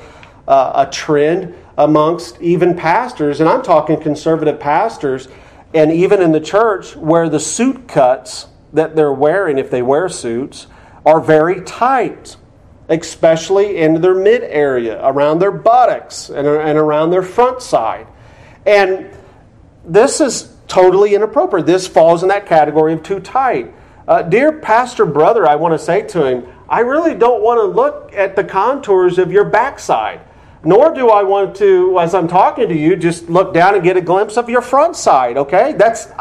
a trend amongst even pastors, and I'm talking conservative pastors, and even in the church, where the suit cuts that they're wearing, if they wear suits, are very tight, especially in their mid area, around their buttocks and around their front side. And this is totally inappropriate. This falls in that category of too tight. Dear pastor brother, I want to say to him, I really don't want to look at the contours of your backside. Nor do I want to, as I'm talking to you, just look down and get a glimpse of your front side, okay?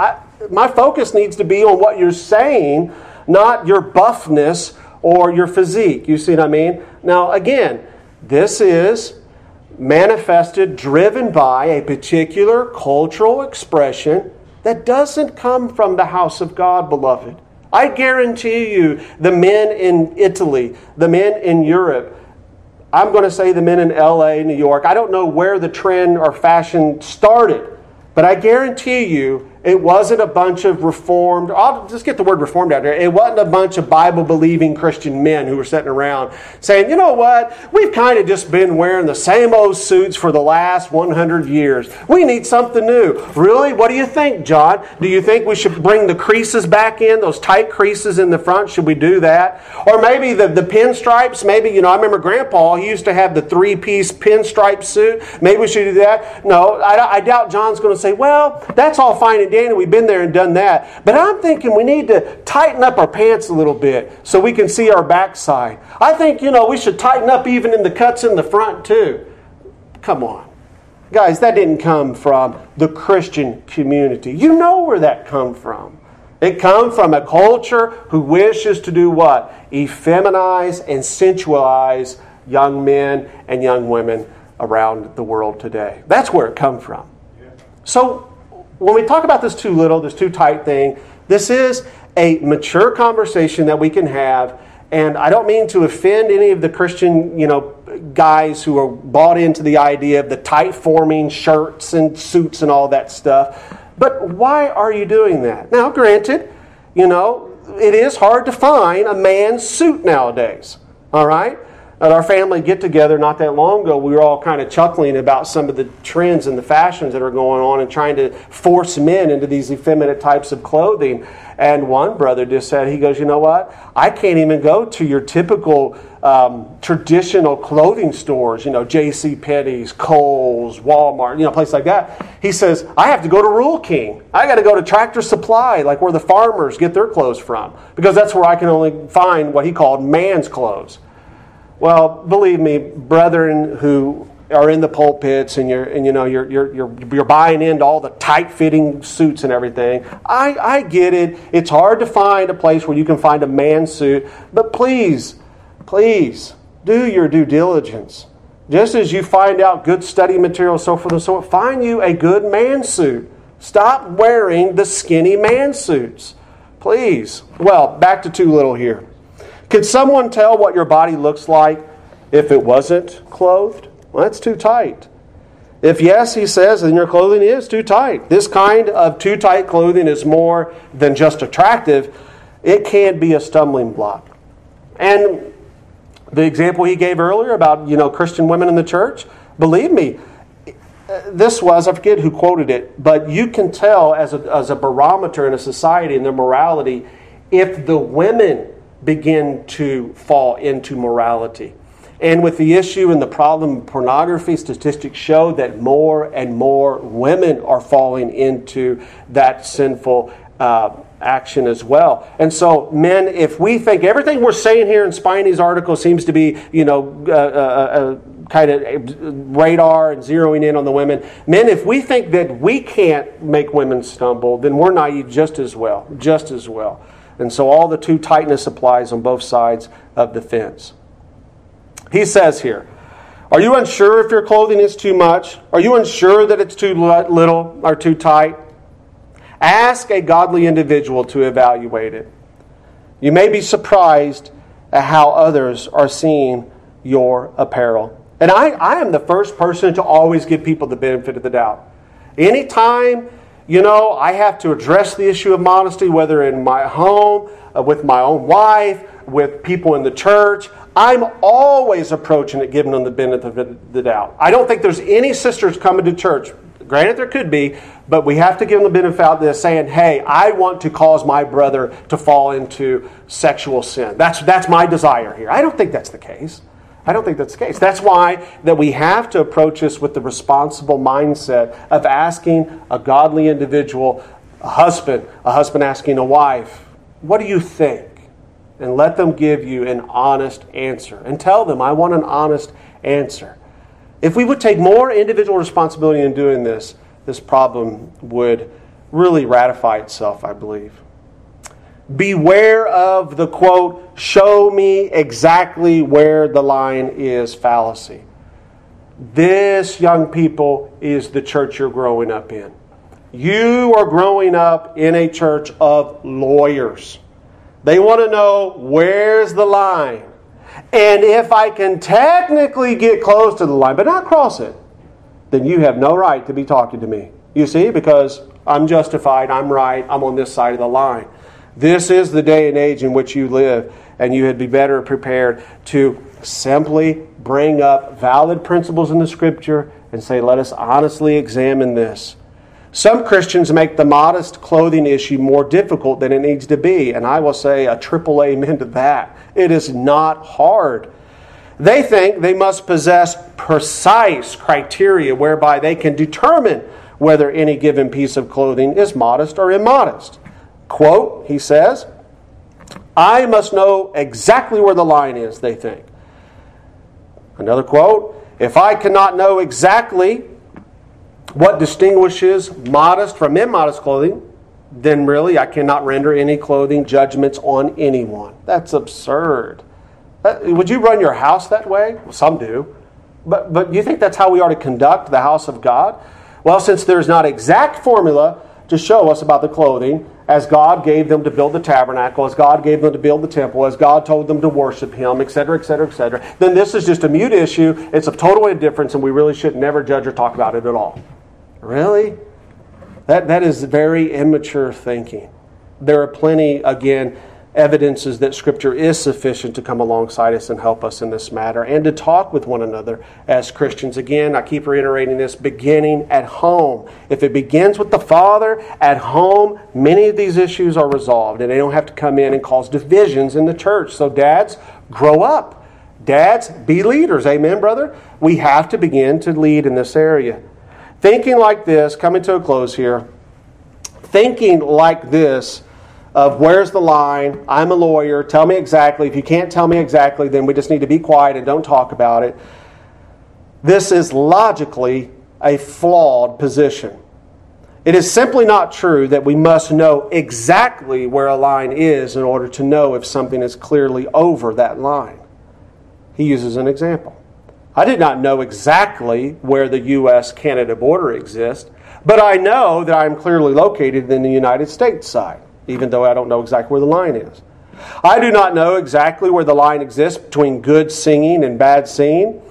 My focus needs to be on what you're saying, not your buffness or your physique. You see what I mean? Now, again, this is manifested, driven by a particular cultural expression that doesn't come from the house of God, beloved. I guarantee you, the men in Italy, the men in Europe, I'm going to say the men in LA, New York, I don't know where the trend or fashion started, but I guarantee you it wasn't a bunch of reformed, I'll just get the word reformed out there, it wasn't a bunch of Bible-believing Christian men who were sitting around saying, you know what, we've kind of just been wearing the same old suits for the last 100 years. We need something new. Really? What do you think, John? Do you think we should bring the creases back in, those tight creases in the front? Should we do that? Or maybe the pinstripes, maybe, I remember Grandpa, he used to have the 3-piece pinstripe suit. Maybe we should do that. No, I doubt John's going to say, well, that's all fine and dandy. We've been there and done that. But I'm thinking we need to tighten up our pants a little bit so we can see our backside. I think, we should tighten up even in the cuts in the front too. Come on. Guys, that didn't come from the Christian community. You know where that come from. It comes from a culture who wishes to do what? Effeminize and sensualize young men and young women around the world today. That's where it comes from. So, when we talk about this too little, this too tight thing, this is a mature conversation that we can have. And I don't mean to offend any of the Christian, guys who are bought into the idea of the tight-forming shirts and suits and all that stuff. But why are you doing that? Now, granted, it is hard to find a man's suit nowadays. All right? At our family get-together not that long ago, we were all kind of chuckling about some of the trends and the fashions that are going on and trying to force men into these effeminate types of clothing. And one brother just said, he goes, you know what? I can't even go to your typical traditional clothing stores, JCPenney's, Kohl's, Walmart, places like that. He says, I have to go to Rural King. I got to go to Tractor Supply, like where the farmers get their clothes from, because that's where I can only find what he called man's clothes. Well, believe me, brethren who are in the pulpits and you're buying into all the tight-fitting suits and everything, I get it. It's hard to find a place where you can find a man's suit, but please, do your due diligence. Just as you find out good study material, so forth and so on, find you a good man's suit. Stop wearing the skinny man suits. Please. Well, back to too little here. Could someone tell what your body looks like if it wasn't clothed? Well, that's too tight. If yes, he says, then your clothing is too tight. This kind of too tight clothing is more than just attractive. It can be a stumbling block. And the example he gave earlier about, Christian women in the church, believe me, this was, I forget who quoted it, but you can tell as a barometer in a society and their morality if the women begin to fall into morality. And with the issue and the problem of pornography, statistics show that more and more women are falling into that sinful action as well. And so, men, if we think everything we're saying here in Spiney's article seems to be, kind of radar and zeroing in on the women, men, if we think that we can't make women stumble, then we're naive just as well. And so all the too tightness applies on both sides of the fence. He says here, are you unsure if your clothing is too much? Are you unsure that it's too little or too tight? Ask a godly individual to evaluate it. You may be surprised at how others are seeing your apparel. And I am the first person to always give people the benefit of the doubt. Anytime, I have to address the issue of modesty, whether in my home, with my own wife, with people in the church, I'm always approaching it, giving them the benefit of the doubt. I don't think there's any sisters coming to church. Granted, there could be, but we have to give them the benefit of this, saying, hey, I want to cause my brother to fall into sexual sin. That's my desire here. I don't think that's the case. That's why that we have to approach this with the responsible mindset of asking a godly individual, a husband asking a wife, what do you think? And let them give you an honest answer. And tell them, I want an honest answer. If we would take more individual responsibility in doing this, this problem would really ratify itself, I believe. Beware of the quote, show me exactly where the line is fallacy. This, young people, is the church you're growing up in. You are growing up in a church of lawyers. They want to know, where's the line? And if I can technically get close to the line, but not cross it, then you have no right to be talking to me. You see, because I'm justified, I'm right, I'm on this side of the line. This is the day and age in which you live, and you would be better prepared to simply bring up valid principles in the Scripture and say, let us honestly examine this. Some Christians make the modest clothing issue more difficult than it needs to be, and I will say a triple amen to that. It is not hard. They think they must possess precise criteria whereby they can determine whether any given piece of clothing is modest or immodest. Quote, he says, I must know exactly where the line is, they think. Another quote, if I cannot know exactly what distinguishes modest from immodest clothing, then really I cannot render any clothing judgments on anyone. That's absurd. Would you run your house that way? Well, some do. But you think that's how we are to conduct the house of God? Well, since there's not exact formula to show us about the clothing, as God gave them to build the tabernacle, as God gave them to build the temple, as God told them to worship Him, etc., etc., etc., then this is just a mute issue. It's of total indifference, and we really should never judge or talk about it at all. Really? That is very immature thinking. There are plenty, again, evidences that Scripture is sufficient to come alongside us and help us in this matter and to talk with one another as Christians. Again, I keep reiterating this, beginning at home. If it begins with the Father at home, many of these issues are resolved and they don't have to come in and cause divisions in the church. So dads, grow up. Dads, be leaders. Amen, brother? We have to begin to lead in this area. Thinking like this, coming to a close here, thinking like this of where's the line, I'm a lawyer, tell me exactly. If you can't tell me exactly, then we just need to be quiet and don't talk about it. This is logically a flawed position. It is simply not true that we must know exactly where a line is in order to know if something is clearly over that line. He uses an example. I did not know exactly where the U.S.-Canada border exists, but I know that I am clearly located in the United States side, even though I don't know exactly where the line is. I do not know exactly where the line exists between good singing and bad singing,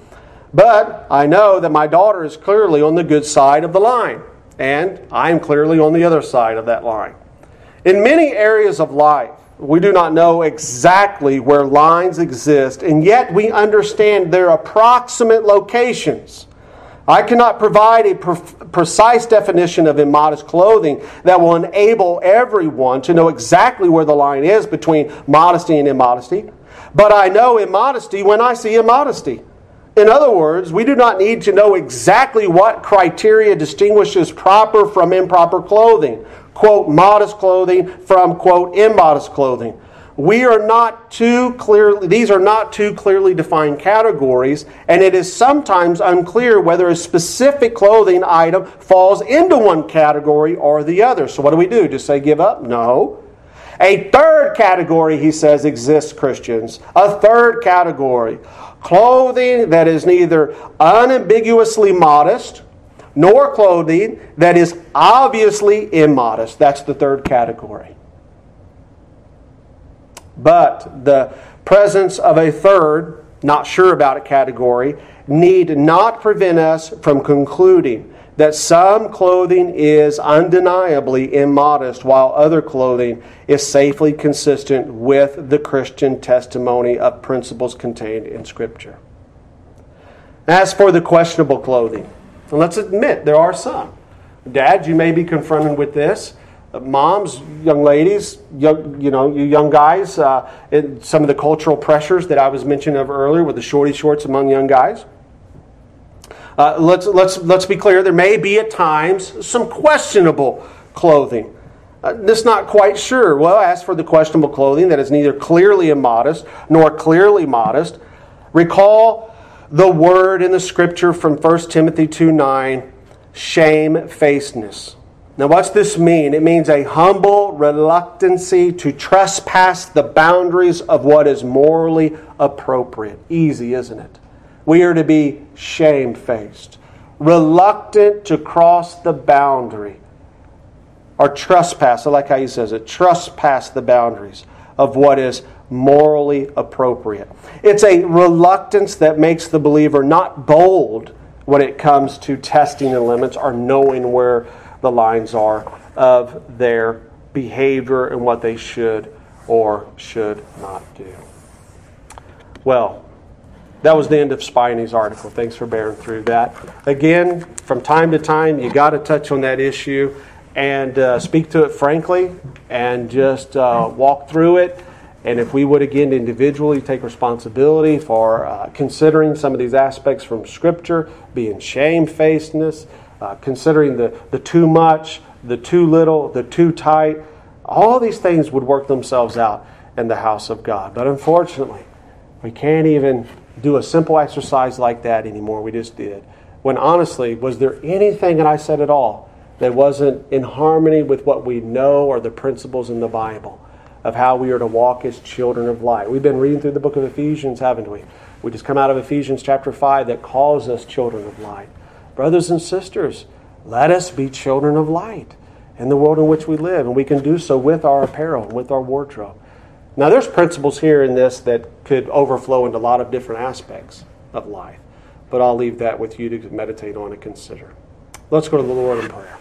But I know that my daughter is clearly on the good side of the line, and I am clearly on the other side of that line. In many areas of life, we do not know exactly where lines exist, and yet we understand their approximate locations. I cannot provide a precise definition of immodest clothing that will enable everyone to know exactly where the line is between modesty and immodesty. But I know immodesty when I see immodesty. In other words, we do not need to know exactly what criteria distinguishes proper from improper clothing. Quote, modest clothing from, quote, immodest clothing. These are not two clearly defined categories, and it is sometimes unclear whether a specific clothing item falls into one category or the other. So what do? Just say give up? No. A third category, he says, exists, Christians. A third category. Clothing that is neither unambiguously modest, nor clothing that is obviously immodest. That's the third category. But the presence of a third, not sure about it category, need not prevent us from concluding that some clothing is undeniably immodest, while other clothing is safely consistent with the Christian testimony of principles contained in Scripture. As for the questionable clothing, let's admit there are some. Dads, you may be confronted with this. Moms, young ladies, you young guys, and some of the cultural pressures that I was mentioning of earlier with the shorty shorts among young guys. Let's be clear. There may be at times some questionable clothing. Just not quite sure. Well, as for the questionable clothing that is neither clearly immodest nor clearly modest, recall the word in the Scripture from 1 Timothy 2:9, shamefacedness. Now, what's this mean? It means a humble reluctancy to trespass the boundaries of what is morally appropriate. Easy, isn't it? We are to be shamefaced, reluctant to cross the boundary, or trespass. I like how he says it. Trespass the boundaries of what is morally appropriate. It's a reluctance that makes the believer not bold when it comes to testing the limits or knowing where the lines are of their behavior and what they should or should not do. Well, that was the end of Spiney's article. Thanks for bearing through that. Again, from time to time, you got to touch on that issue and speak to it frankly and just walk through it. And if we would, again, individually take responsibility for considering some of these aspects from Scripture, being shamefacedness, considering the too much, the too little, the too tight, all these things would work themselves out in the house of God. But unfortunately, we can't even do a simple exercise like that anymore. We just did. When honestly, was there anything that I said at all that wasn't in harmony with what we know or the principles in the Bible of how we are to walk as children of light? We've been reading through the book of Ephesians, haven't we? We just come out of Ephesians chapter 5 that calls us children of light. Brothers and sisters, let us be children of light in the world in which we live. And we can do so with our apparel and with our wardrobe. Now, there's principles here in this that could overflow into a lot of different aspects of life. But I'll leave that with you to meditate on and consider. Let's go to the Lord in prayer.